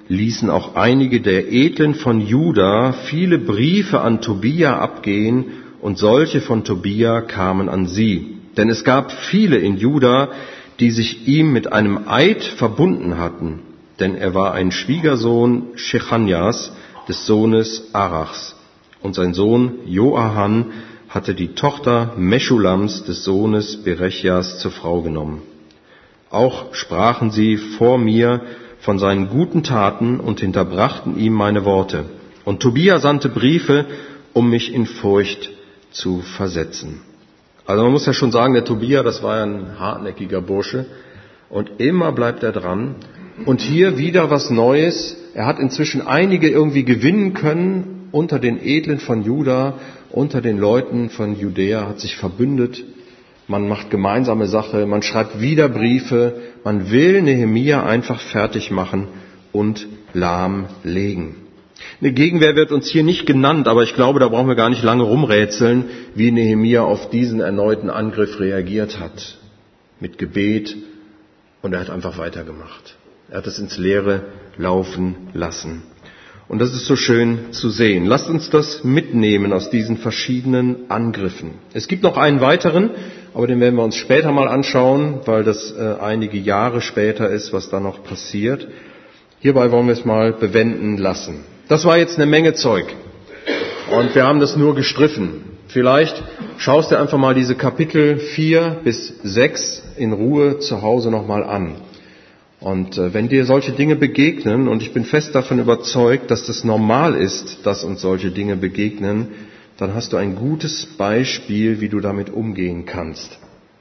ließen auch einige der Edlen von Juda viele Briefe an Tobia abgehen, und solche von Tobia kamen an sie. Denn es gab viele in Juda, die sich ihm mit einem Eid verbunden hatten, denn er war ein Schwiegersohn Shechanjas, des Sohnes Arachs. Und sein Sohn Joahan hatte die Tochter Meschulams, des Sohnes Berechjas, zur Frau genommen. Auch sprachen sie vor mir von seinen guten Taten und hinterbrachten ihm meine Worte. Und Tobia sandte Briefe, um mich in Furcht zu versetzen. Also man muss ja schon sagen, der Tobia, das war ja ein hartnäckiger Bursche. Und immer bleibt er dran. Und hier wieder was Neues. Er hat inzwischen einige irgendwie gewinnen können unter den Edlen von Juda, unter den Leuten von Judäa, hat sich verbündet. Man macht gemeinsame Sache, man schreibt wieder Briefe, man will Nehemia einfach fertig machen und lahmlegen. Eine Gegenwehr wird uns hier nicht genannt, aber ich glaube, da brauchen wir gar nicht lange rumrätseln, wie Nehemia auf diesen erneuten Angriff reagiert hat. Mit Gebet, und er hat einfach weitergemacht. Er hat es ins Leere laufen lassen. Und das ist so schön zu sehen. Lasst uns das mitnehmen aus diesen verschiedenen Angriffen. Es gibt noch einen weiteren, aber den werden wir uns später mal anschauen, weil das einige Jahre später ist, was da noch passiert. Hierbei wollen wir es mal bewenden lassen. Das war jetzt eine Menge Zeug. Und wir haben das nur gestriffen. Vielleicht schaust du einfach mal diese Kapitel 4 bis 6 in Ruhe zu Hause nochmal an. Und wenn dir solche Dinge begegnen, und ich bin fest davon überzeugt, dass das normal ist, dass uns solche Dinge begegnen, dann hast du ein gutes Beispiel, wie du damit umgehen kannst.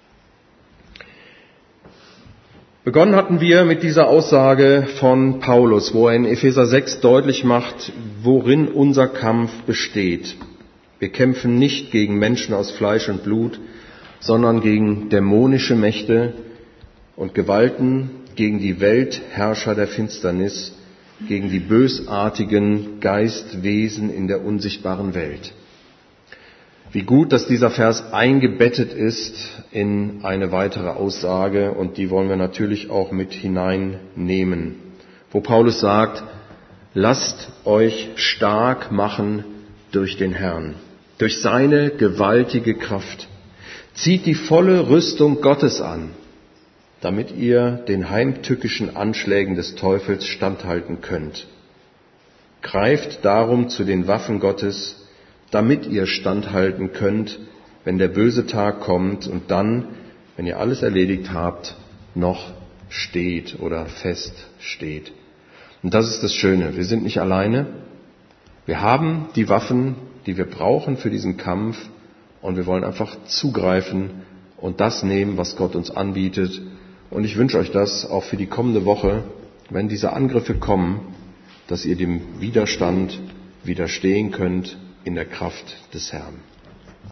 Begonnen hatten wir mit dieser Aussage von Paulus, wo er in Epheser 6 deutlich macht, worin unser Kampf besteht. Wir kämpfen nicht gegen Menschen aus Fleisch und Blut, sondern gegen dämonische Mächte und Gewalten, gegen die Weltherrscher der Finsternis, gegen die bösartigen Geistwesen in der unsichtbaren Welt. Wie gut, dass dieser Vers eingebettet ist in eine weitere Aussage, und die wollen wir natürlich auch mit hineinnehmen, wo Paulus sagt, lasst euch stark machen durch den Herrn, durch seine gewaltige Kraft. Zieht die volle Rüstung Gottes an, damit ihr den heimtückischen Anschlägen des Teufels standhalten könnt. Greift darum zu den Waffen Gottes, damit ihr standhalten könnt, wenn der böse Tag kommt und dann, wenn ihr alles erledigt habt, noch steht oder fest steht. Und das ist das Schöne. Wir sind nicht alleine. Wir haben die Waffen, die wir brauchen für diesen Kampf, und wir wollen einfach zugreifen und das nehmen, was Gott uns anbietet. Und ich wünsche euch das auch für die kommende Woche, wenn diese Angriffe kommen, dass ihr dem Widerstand widerstehen könnt in der Kraft des Herrn.